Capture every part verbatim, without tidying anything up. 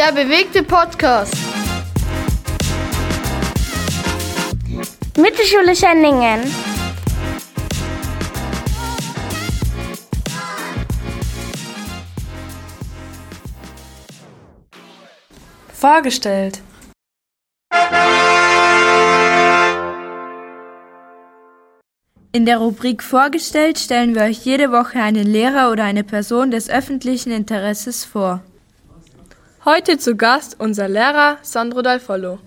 Der bewegte Podcast. Mittelschule Schwenningen. Vorgestellt. In der Rubrik Vorgestellt stellen wir euch jede Woche einen Lehrer oder eine Person des öffentlichen Interesses vor. Heute zu Gast unser Lehrer Sandro Dalfollo.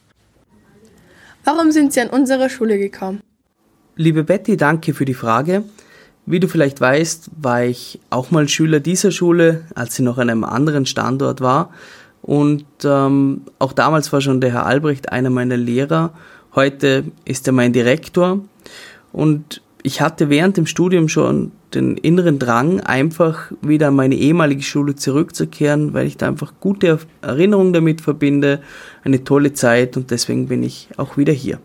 Warum sind Sie an unsere Schule gekommen? Liebe Betty, danke für die Frage. Wie du vielleicht weißt, war ich auch mal Schüler dieser Schule, als sie noch an einem anderen Standort war. Und ähm, auch damals war schon der Herr Albrecht einer meiner Lehrer. Heute ist er mein Direktor. Und ich hatte während dem Studium schon den inneren Drang, einfach wieder an meine ehemalige Schule zurückzukehren, weil ich da einfach gute Erinnerungen damit verbinde, eine tolle Zeit, und deswegen bin ich auch wieder hier.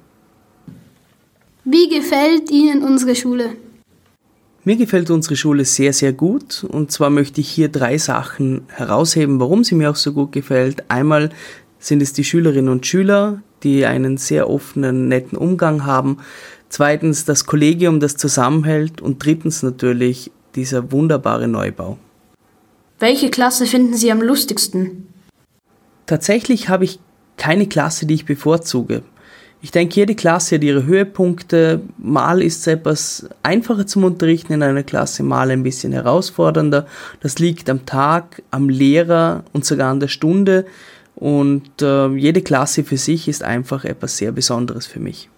Wie gefällt Ihnen unsere Schule? Mir gefällt unsere Schule sehr, sehr gut, und zwar möchte ich hier drei Sachen herausheben, warum sie mir auch so gut gefällt. Einmal sind es die Schülerinnen und Schüler, die einen sehr offenen, netten Umgang haben. Zweitens das Kollegium, das zusammenhält, und drittens natürlich dieser wunderbare Neubau. Welche Klasse finden Sie am lustigsten? Tatsächlich habe ich keine Klasse, die ich bevorzuge. Ich denke, jede Klasse hat ihre Höhepunkte. Mal ist es etwas einfacher zum Unterrichten in einer Klasse, mal ein bisschen herausfordernder. Das liegt am Tag, am Lehrer und sogar an der Stunde. Und äh, jede Klasse für sich ist einfach etwas sehr Besonderes für mich.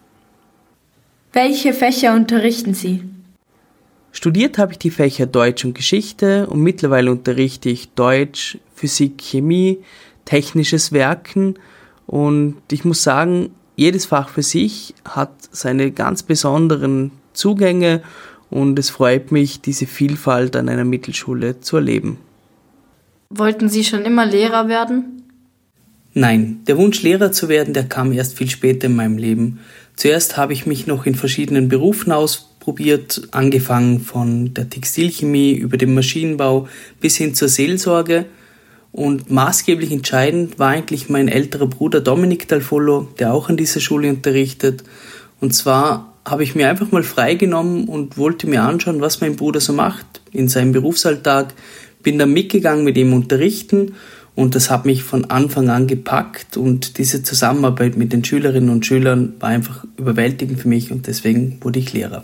Welche Fächer unterrichten Sie? Studiert habe ich die Fächer Deutsch und Geschichte, und mittlerweile unterrichte ich Deutsch, Physik, Chemie, technisches Werken, und ich muss sagen, jedes Fach für sich hat seine ganz besonderen Zugänge, und es freut mich, diese Vielfalt an einer Mittelschule zu erleben. Wollten Sie schon immer Lehrer werden? Nein, der Wunsch, Lehrer zu werden, der kam erst viel später in meinem Leben. Zuerst habe ich mich noch in verschiedenen Berufen ausprobiert, angefangen von der Textilchemie über den Maschinenbau bis hin zur Seelsorge. Und maßgeblich entscheidend war eigentlich mein älterer Bruder Dominik Dalfollo, der auch an dieser Schule unterrichtet. Und zwar habe ich mir einfach mal freigenommen und wollte mir anschauen, was mein Bruder so macht in seinem Berufsalltag. Bin dann mitgegangen mit ihm unterrichten. Und das hat mich von Anfang an gepackt, und diese Zusammenarbeit mit den Schülerinnen und Schülern war einfach überwältigend für mich, und deswegen wurde ich Lehrer.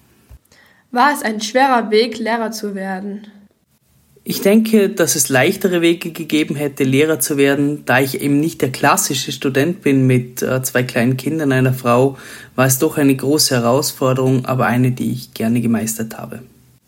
War es ein schwerer Weg, Lehrer zu werden? Ich denke, dass es leichtere Wege gegeben hätte, Lehrer zu werden. Da ich eben nicht der klassische Student bin mit äh, zwei kleinen Kindern, einer Frau, war es doch eine große Herausforderung, aber eine, die ich gerne gemeistert habe.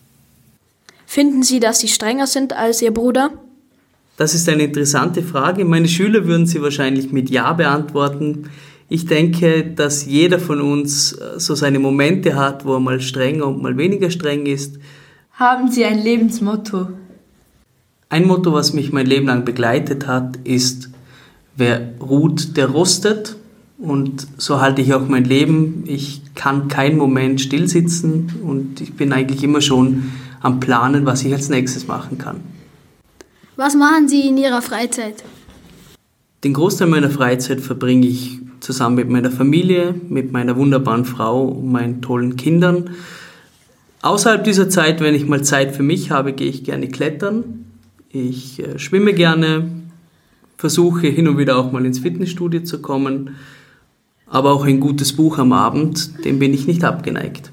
Finden Sie, dass Sie strenger sind als Ihr Bruder? Das ist eine interessante Frage. Meine Schüler würden sie wahrscheinlich mit Ja beantworten. Ich denke, dass jeder von uns so seine Momente hat, wo er mal strenger und mal weniger streng ist. Haben Sie ein Lebensmotto? Ein Motto, was mich mein Leben lang begleitet hat, ist: Wer ruht, der rostet. Und so halte ich auch mein Leben. Ich kann keinen Moment stillsitzen, und ich bin eigentlich immer schon am Planen, was ich als nächstes machen kann. Was machen Sie in Ihrer Freizeit? Den Großteil meiner Freizeit verbringe ich zusammen mit meiner Familie, mit meiner wunderbaren Frau und meinen tollen Kindern. Außerhalb dieser Zeit, wenn ich mal Zeit für mich habe, gehe ich gerne klettern. Ich äh, schwimme gerne, versuche hin und wieder auch mal ins Fitnessstudio zu kommen. Aber auch ein gutes Buch am Abend, dem bin ich nicht abgeneigt.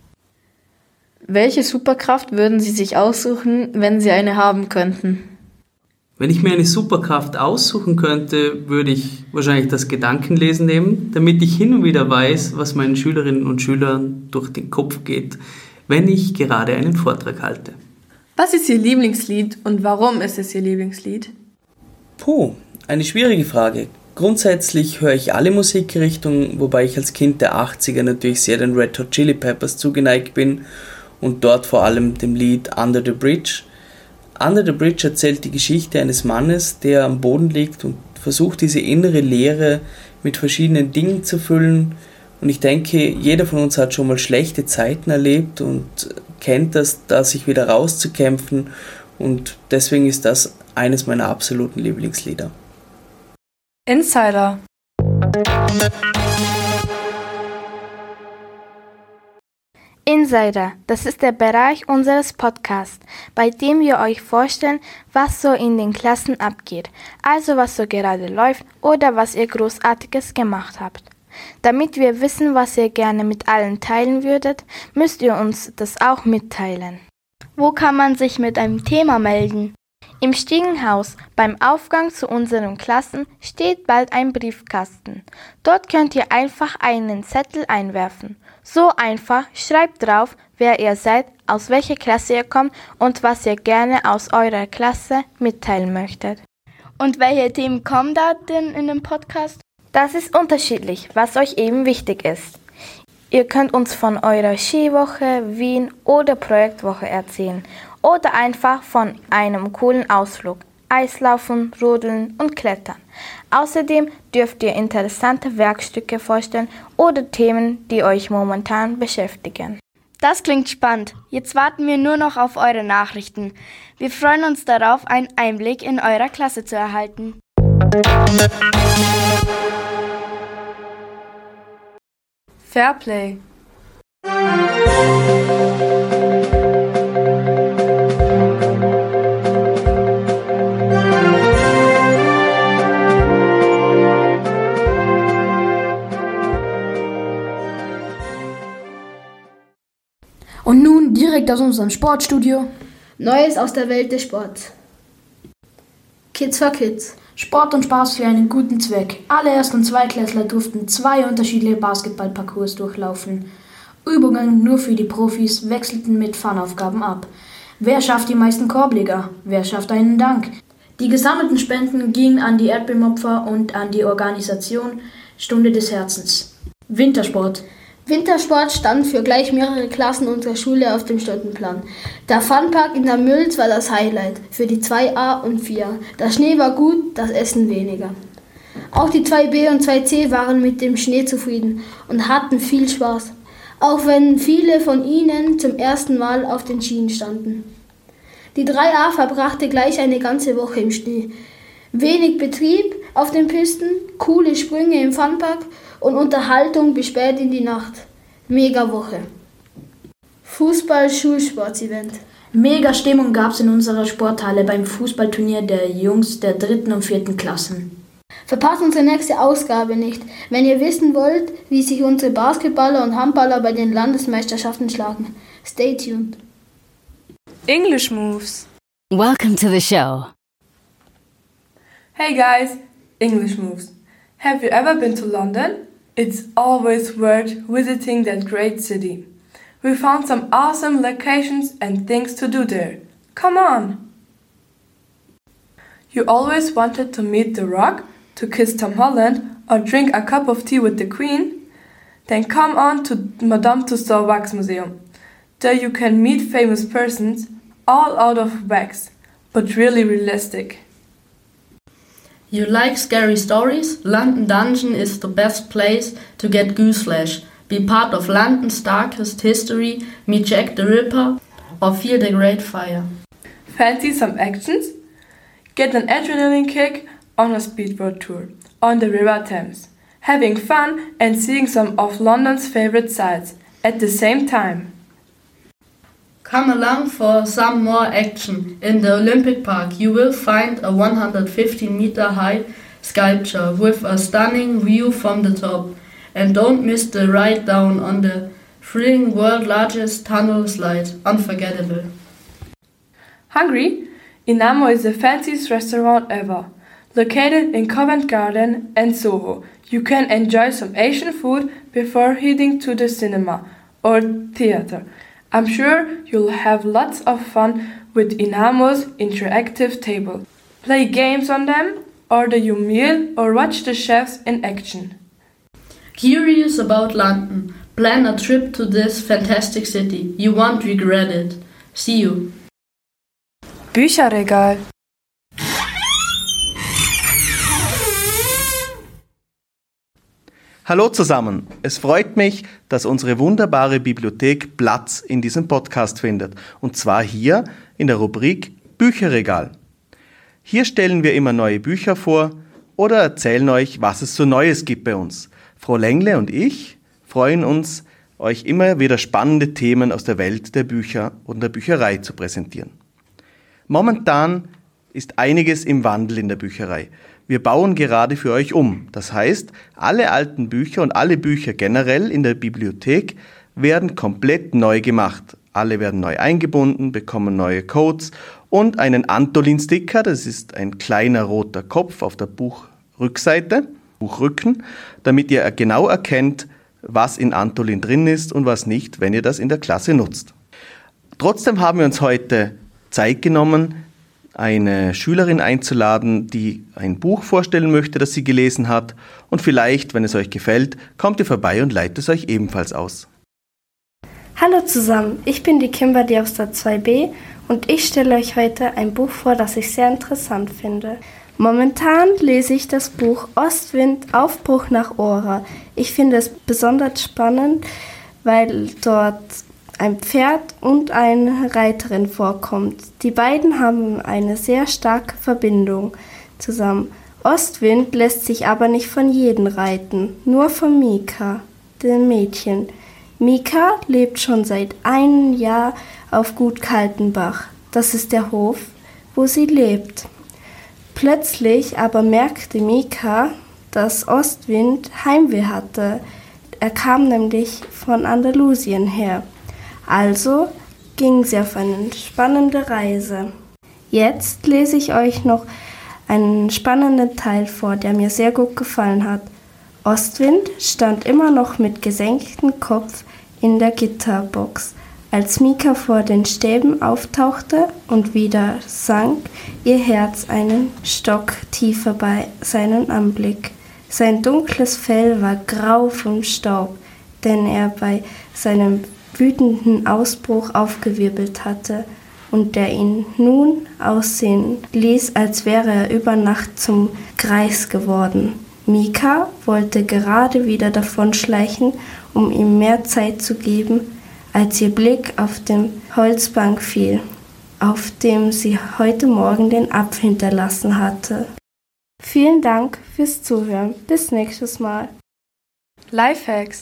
Welche Superkraft würden Sie sich aussuchen, wenn Sie eine haben könnten? Wenn ich mir eine Superkraft aussuchen könnte, würde ich wahrscheinlich das Gedankenlesen nehmen, damit ich hin und wieder weiß, was meinen Schülerinnen und Schülern durch den Kopf geht, wenn ich gerade einen Vortrag halte. Was ist Ihr Lieblingslied und warum ist es Ihr Lieblingslied? Puh, eine schwierige Frage. Grundsätzlich höre ich alle Musikrichtungen, wobei ich als Kind der achtziger natürlich sehr den Red Hot Chili Peppers zugeneigt bin und dort vor allem dem Lied Under the Bridge. Under the Bridge erzählt die Geschichte eines Mannes, der am Boden liegt und versucht, diese innere Leere mit verschiedenen Dingen zu füllen. Und ich denke, jeder von uns hat schon mal schlechte Zeiten erlebt und kennt das, da sich wieder rauszukämpfen. und deswegen ist das eines meiner absoluten Lieblingslieder. Insider. Insider, das ist der Bereich unseres Podcasts, bei dem wir euch vorstellen, was so in den Klassen abgeht, also was so gerade läuft oder was ihr Großartiges gemacht habt. Damit wir wissen, was ihr gerne mit allen teilen würdet, müsst ihr uns das auch mitteilen. Wo kann man sich mit einem Thema melden? Im Stiegenhaus beim Aufgang zu unseren Klassen steht bald ein Briefkasten. Dort könnt ihr einfach einen Zettel einwerfen. So einfach, schreibt drauf, wer ihr seid, aus welcher Klasse ihr kommt und was ihr gerne aus eurer Klasse mitteilen möchtet. Und welche Themen kommen da denn in dem Podcast? Das ist unterschiedlich, was euch eben wichtig ist. Ihr könnt uns von eurer Skiwoche, Wien oder Projektwoche erzählen oder einfach von einem coolen Ausflug, Eislaufen, Rodeln und Klettern. Außerdem dürft ihr interessante Werkstücke vorstellen oder Themen, die euch momentan beschäftigen. Das klingt spannend. Jetzt warten wir nur noch auf eure Nachrichten. Wir freuen uns darauf, einen Einblick in eurer Klasse zu erhalten. Fairplay. Und nun direkt aus unserem Sportstudio. Neues aus der Welt des Sports. Kids for Kids. Sport und Spaß für einen guten Zweck. Alle Erst- und Zweitklässler durften zwei unterschiedliche Basketballparcours durchlaufen. Übungen nur für die Profis wechselten mit Fun-Aufgaben ab. Wer schafft die meisten Korbleger? Wer schafft einen Dank? Die gesammelten Spenden gingen an die Erdbebenopfer und an die Organisation Stunde des Herzens. Wintersport. Wintersport stand für gleich mehrere Klassen unserer Schule auf dem Stundenplan. Der Funpark in der Mülz war das Highlight für die zwei a und vier a. Der Schnee war gut, das Essen weniger. Auch die zwei b und zwei c waren mit dem Schnee zufrieden und hatten viel Spaß, auch wenn viele von ihnen zum ersten Mal auf den Schienen standen. Die drei a verbrachte gleich eine ganze Woche im Schnee. Wenig Betrieb auf den Pisten, coole Sprünge im Funpark und Unterhaltung bis spät in die Nacht. Mega Woche. Fußball-Schulsports-Event. Mega Stimmung gab's in unserer Sporthalle beim Fußballturnier der Jungs der dritten und vierten Klassen. Verpasst unsere nächste Ausgabe nicht, wenn ihr wissen wollt, wie sich unsere Basketballer und Handballer bei den Landesmeisterschaften schlagen. Stay tuned. English moves. Welcome to the show. Hey guys, English moves. Have you ever been to London? It's always worth visiting that great city. We found some awesome locations and things to do there. Come on! You always wanted to meet The Rock, to kiss Tom Holland, or drink a cup of tea with the Queen? Then come on to Madame Tussauds Wax Museum. There you can meet famous persons, all out of wax, but really realistic. You like scary stories? London Dungeon is the best place to get gooseflesh. Be part of London's darkest history, meet Jack the Ripper, or feel the Great Fire. Fancy some actions? Get an adrenaline kick on a speedboat tour on the River Thames, having fun and seeing some of London's favorite sights at the same time. Come along for some more action. In the Olympic Park you will find a one hundred fifteen meter high sculpture with a stunning view from the top. And don't miss the ride down on the thrilling world largest tunnel slide. Unforgettable. Hungry? Inamo is the fanciest restaurant ever. Located in Covent Garden and Soho, you can enjoy some Asian food before heading to the cinema or theater. I'm sure you'll have lots of fun with Inamo's interactive table. Play games on them, order your meal or watch the chefs in action. Curious about London? Plan a trip to this fantastic city. You won't regret it. See you. Bücherregal. Hallo zusammen, es freut mich, dass unsere wunderbare Bibliothek Platz in diesem Podcast findet. Und zwar hier in der Rubrik Bücherregal. Hier stellen wir immer neue Bücher vor oder erzählen euch, was es so Neues gibt bei uns. Frau Lengle und ich freuen uns, euch immer wieder spannende Themen aus der Welt der Bücher und der Bücherei zu präsentieren. Momentan ist einiges im Wandel in der Bücherei. Wir bauen gerade für euch um. Das heißt, alle alten Bücher und alle Bücher generell in der Bibliothek werden komplett neu gemacht. Alle werden neu eingebunden, bekommen neue Codes und einen Antolin-Sticker, das ist ein kleiner roter Kopf auf der Buchrückseite, Buchrücken, damit ihr genau erkennt, was in Antolin drin ist und was nicht, wenn ihr das in der Klasse nutzt. Trotzdem haben wir uns heute Zeit genommen, eine Schülerin einzuladen, die ein Buch vorstellen möchte, das sie gelesen hat. Und vielleicht, wenn es euch gefällt, kommt ihr vorbei und leitet es euch ebenfalls aus. Hallo zusammen, ich bin die Kimberly aus der zwei b und ich stelle euch heute ein Buch vor, das ich sehr interessant finde. Momentan lese ich das Buch Ostwind, Aufbruch nach Ora. Ich finde es besonders spannend, weil dort ein Pferd und eine Reiterin vorkommt. Die beiden haben eine sehr starke Verbindung zusammen. Ostwind lässt sich aber nicht von jedem reiten, nur von Mika, dem Mädchen. Mika lebt schon seit einem Jahr auf Gut Kaltenbach. Das ist der Hof, wo sie lebt. Plötzlich aber merkte Mika, dass Ostwind Heimweh hatte. Er kam nämlich von Andalusien her. Also ging sie auf eine spannende Reise. Jetzt lese ich euch noch einen spannenden Teil vor, der mir sehr gut gefallen hat. Ostwind stand immer noch mit gesenktem Kopf in der Gitterbox. Als Mika vor den Stäben auftauchte und wieder sank ihr Herz einen Stock tiefer bei seinem Anblick. Sein dunkles Fell war grau vom Staub, den er bei seinem wütenden Ausbruch aufgewirbelt hatte und der ihn nun aussehen ließ, als wäre er über Nacht zum Greis geworden. Mika wollte gerade wieder davonschleichen, um ihm mehr Zeit zu geben, als ihr Blick auf den Holzbank fiel, auf dem sie heute Morgen den Apfel hinterlassen hatte. Vielen Dank fürs Zuhören. Bis nächstes Mal. Lifehacks.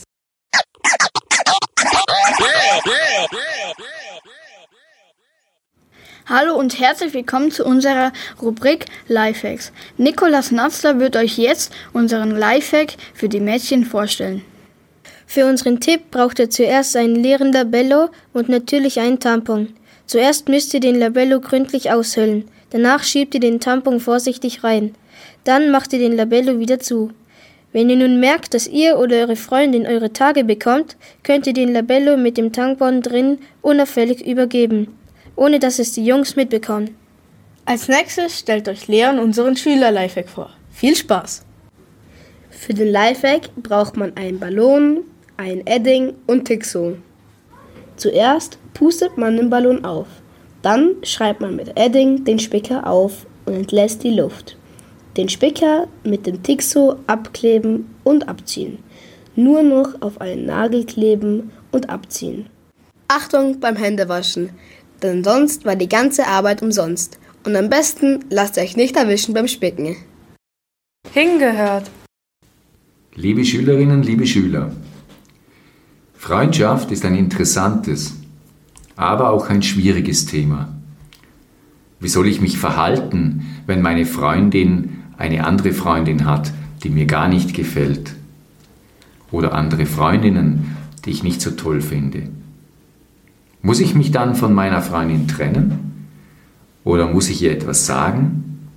Hallo und herzlich willkommen zu unserer Rubrik Lifehacks. Nikolas Natzler wird euch jetzt unseren Lifehack für die Mädchen vorstellen. Für unseren Tipp braucht ihr zuerst einen leeren Labello und natürlich einen Tampon. Zuerst müsst ihr den Labello gründlich aushöhlen. Danach schiebt ihr den Tampon vorsichtig rein. Dann macht ihr den Labello wieder zu. Wenn ihr nun merkt, dass ihr oder eure Freundin eure Tage bekommt, könnt ihr den Labello mit dem Tampon drin unauffällig übergeben, ohne dass es die Jungs mitbekommen. Als nächstes stellt euch Leon unseren Schüler-Lifehack vor. Viel Spaß! Für den Lifehack braucht man einen Ballon, ein Edding und Tixo. Zuerst pustet man den Ballon auf. Dann schreibt man mit Edding den Spicker auf und entlässt die Luft. Den Spicker mit dem Tixo abkleben und abziehen. Nur noch auf einen Nagel kleben und abziehen. Achtung beim Händewaschen, denn sonst war die ganze Arbeit umsonst. Und am besten lasst euch nicht erwischen beim Spicken. Hingehört. Liebe Schülerinnen, liebe Schüler, Freundschaft ist ein interessantes, aber auch ein schwieriges Thema. Wie soll ich mich verhalten, wenn meine Freundin eine andere Freundin hat, die mir gar nicht gefällt? Oder andere Freundinnen, die ich nicht so toll finde? Muss ich mich dann von meiner Freundin trennen? Oder muss ich ihr etwas sagen?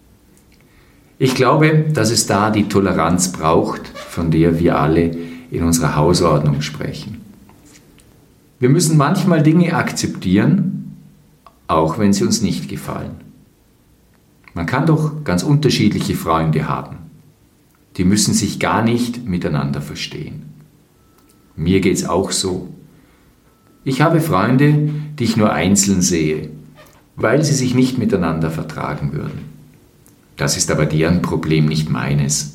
Ich glaube, dass es da die Toleranz braucht, von der wir alle in unserer Hausordnung sprechen. Wir müssen manchmal Dinge akzeptieren, auch wenn sie uns nicht gefallen. Man kann doch ganz unterschiedliche Freunde haben. Die müssen sich gar nicht miteinander verstehen. Mir geht's auch so. Ich habe Freunde, die ich nur einzeln sehe, weil sie sich nicht miteinander vertragen würden. Das ist aber deren Problem, nicht meines.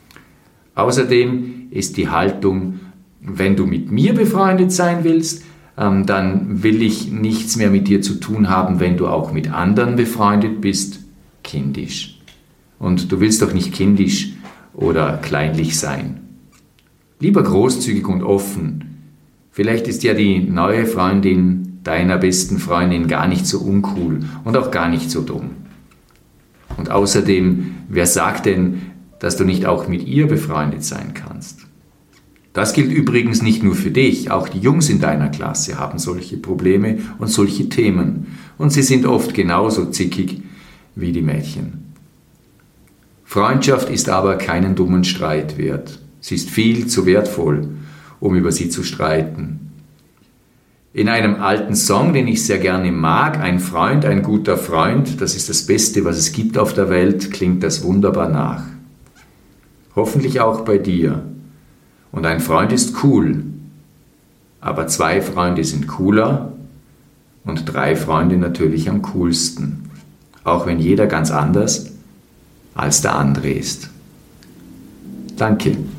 Außerdem ist die Haltung, wenn du mit mir befreundet sein willst, ähm, dann will ich nichts mehr mit dir zu tun haben, wenn du auch mit anderen befreundet bist, kindisch. Und du willst doch nicht kindisch oder kleinlich sein. Lieber großzügig und offen. Vielleicht ist ja die neue Freundin deiner besten Freundin gar nicht so uncool und auch gar nicht so dumm. Und außerdem, wer sagt denn, dass du nicht auch mit ihr befreundet sein kannst? Das gilt übrigens nicht nur für dich, auch die Jungs in deiner Klasse haben solche Probleme und solche Themen. Und sie sind oft genauso zickig wie die Mädchen. Freundschaft ist aber keinen dummen Streit wert. Sie ist viel zu wertvoll, um über sie zu streiten. In einem alten Song, den ich sehr gerne mag, ein Freund, ein guter Freund, das ist das Beste, was es gibt auf der Welt, klingt das wunderbar nach. Hoffentlich auch bei dir. Und ein Freund ist cool, aber zwei Freunde sind cooler und drei Freunde natürlich am coolsten, auch wenn jeder ganz anders als der andere ist. Danke.